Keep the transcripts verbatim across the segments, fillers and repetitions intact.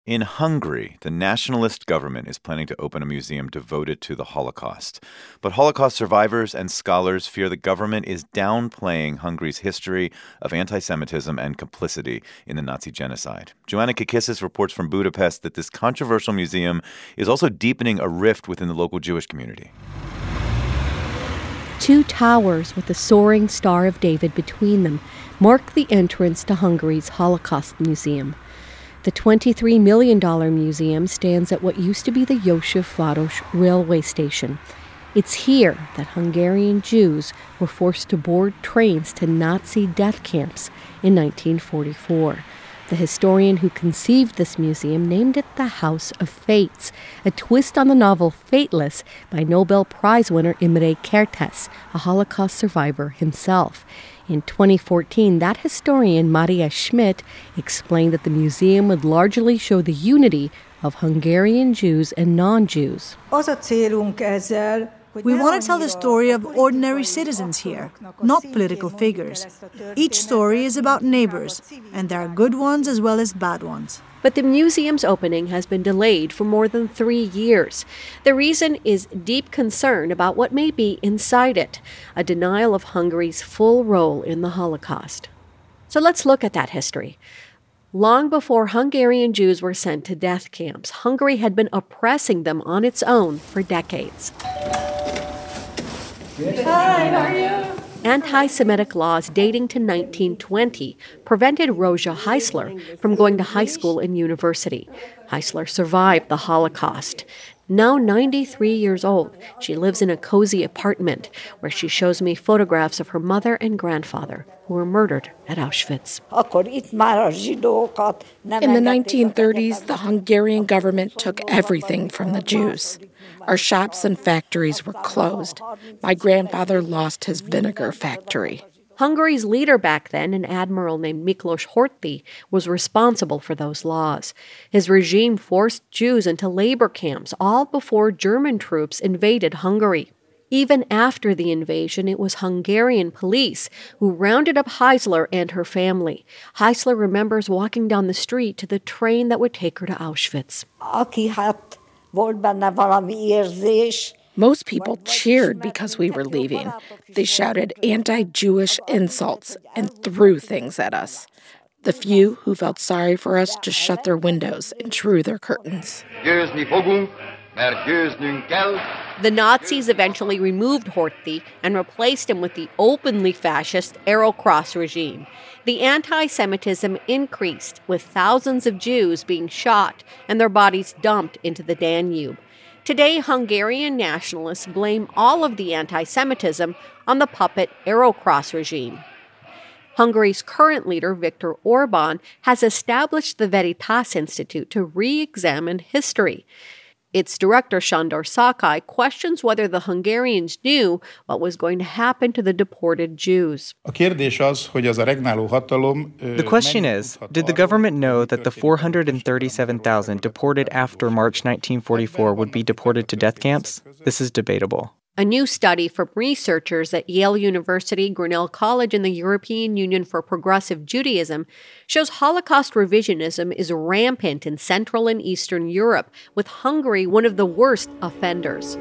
In Hungary, the nationalist government is planning to open a museum devoted to the Holocaust. But Holocaust survivors and scholars fear the government is downplaying Hungary's history of anti-Semitism and complicity in the Nazi genocide. Joanna Kakissis reports from Budapest that this controversial museum is also deepening a rift within the local Jewish community. Two towers with the soaring Star of David between them mark the entrance to Hungary's Holocaust Museum. The twenty-three million dollars museum stands at what used to be the Józsefváros railway station. It's here that Hungarian Jews were forced to board trains to Nazi death camps in nineteen forty-four. The historian who conceived this museum named it the House of Fates, a twist on the novel Fateless by Nobel Prize winner Imre Kertész, a Holocaust survivor himself. In twenty fourteen, that historian, Mária Schmidt, explained that the museum would largely show the unity of Hungarian Jews and non-Jews. We want to tell the story of ordinary citizens here, not political figures. Each story is about neighbors, and there are good ones as well as bad ones. But the museum's opening has been delayed for more than three years. The reason is deep concern about what may be inside it, a denial of Hungary's full role in the Holocaust. So let's look at that history. Long before Hungarian Jews were sent to death camps, Hungary had been oppressing them on its own for decades. Hi, how are you? Anti-Semitic laws dating to nineteen twenty prevented Rózsa Heisler from going to high school and university. Heisler survived the Holocaust. Now ninety-three years old, she lives in a cozy apartment where she shows me photographs of her mother and grandfather who were murdered at Auschwitz. In the nineteen thirties, the Hungarian government took everything from the Jews. Our shops and factories were closed. My grandfather lost his vinegar factory. Hungary's leader back then, an admiral named Miklos Horthy, was responsible for those laws. His regime forced Jews into labor camps, all before German troops invaded Hungary. Even after the invasion, it was Hungarian police who rounded up Heisler and her family. Heisler remembers walking down the street to the train that would take her to Auschwitz. Most people cheered because we were leaving. They shouted anti-Jewish insults and threw things at us. The few who felt sorry for us just shut their windows and drew their curtains. The Nazis eventually removed Horthy and replaced him with the openly fascist Arrow Cross regime. The anti-Semitism increased, with thousands of Jews being shot and their bodies dumped into the Danube. Today, Hungarian nationalists blame all of the anti-Semitism on the puppet Arrow Cross regime. Hungary's current leader, Viktor Orbán, has established the Veritas Institute to re-examine history. Its director, Sándor Szakai, questions whether the Hungarians knew what was going to happen to the deported Jews. The question is, did the government know that the four hundred thirty-seven thousand deported after March nineteen forty-four would be deported to death camps? This is debatable. A new study from researchers at Yale University, Grinnell College, and the European Union for Progressive Judaism shows Holocaust revisionism is rampant in Central and Eastern Europe, with Hungary one of the worst offenders.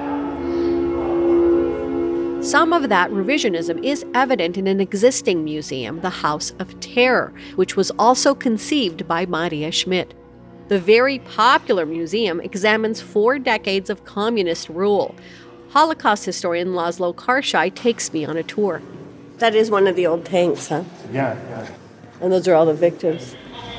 Some of that revisionism is evident in an existing museum, the House of Terror, which was also conceived by Mária Schmidt. The very popular museum examines four decades of communist rule. Holocaust historian Laszlo Karcsai takes me on a tour. That is one of the old tanks, huh? Yeah, yeah. And those are all the victims.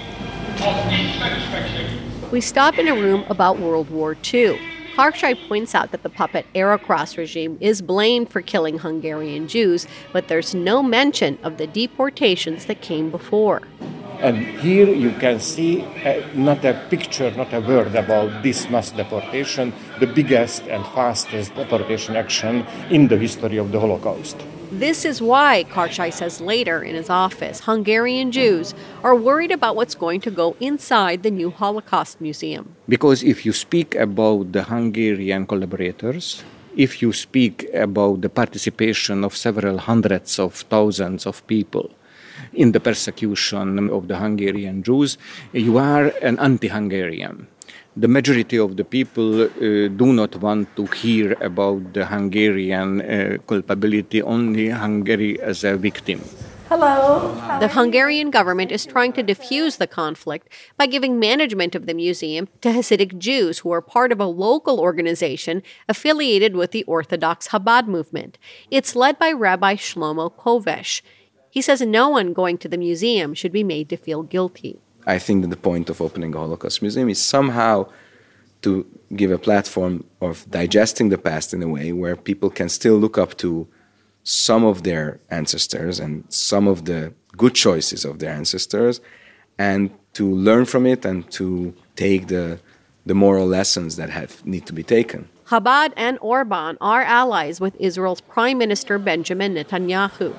We stop in a room about World War Two. Karcsai points out that the puppet Arrow Cross regime is blamed for killing Hungarian Jews, but there's no mention of the deportations that came before. And here you can see uh, not a picture, not a word about this mass deportation, the biggest and fastest deportation action in the history of the Holocaust. This is why, Karcsai says later in his office, Hungarian Jews are worried about what's going to go inside the new Holocaust Museum. Because if you speak about the Hungarian collaborators, if you speak about the participation of several hundreds of thousands of people in the persecution of the Hungarian Jews, you are an anti-Hungarian. The majority of the people uh, do not want to hear about the Hungarian uh, culpability, only Hungary as a victim. Hello. The Hungarian government is trying to defuse the conflict by giving management of the museum to Hasidic Jews who are part of a local organization affiliated with the Orthodox Chabad movement. It's led by Rabbi Shlomo Kovesh. He says no one going to the museum should be made to feel guilty. I think that the point of opening a Holocaust museum is somehow to give a platform of digesting the past in a way where people can still look up to some of their ancestors and some of the good choices of their ancestors, and to learn from it and to take the, the moral lessons that have need to be taken. Chabad and Orban are allies with Israel's Prime Minister Benjamin Netanyahu.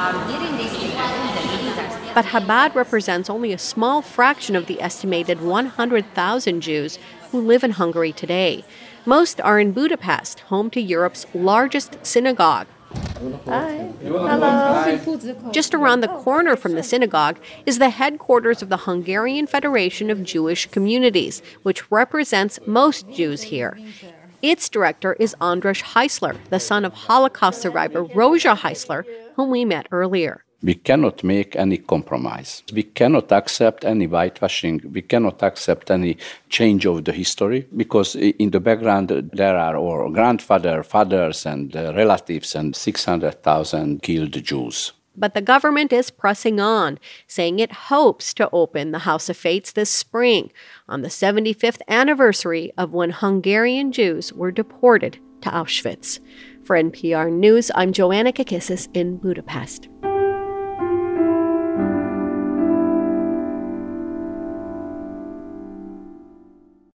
But Chabad represents only a small fraction of the estimated one hundred thousand Jews who live in Hungary today. Most are in Budapest, home to Europe's largest synagogue. Hi. Hello. Just around the corner from the synagogue is the headquarters of the Hungarian Federation of Jewish Communities, which represents most Jews here. Its director is Andras Heisler, the son of Holocaust survivor Rosa Heisler, whom we met earlier. We cannot make any compromise. We cannot accept any whitewashing. We cannot accept any change of the history, because in the background there are our grandfather, fathers, and uh, relatives, and six hundred thousand killed Jews. But the government is pressing on, saying it hopes to open the House of Fates this spring, on the seventy-fifth anniversary of when Hungarian Jews were deported to Auschwitz. For N P R News, I'm Joanna Kakissis in Budapest.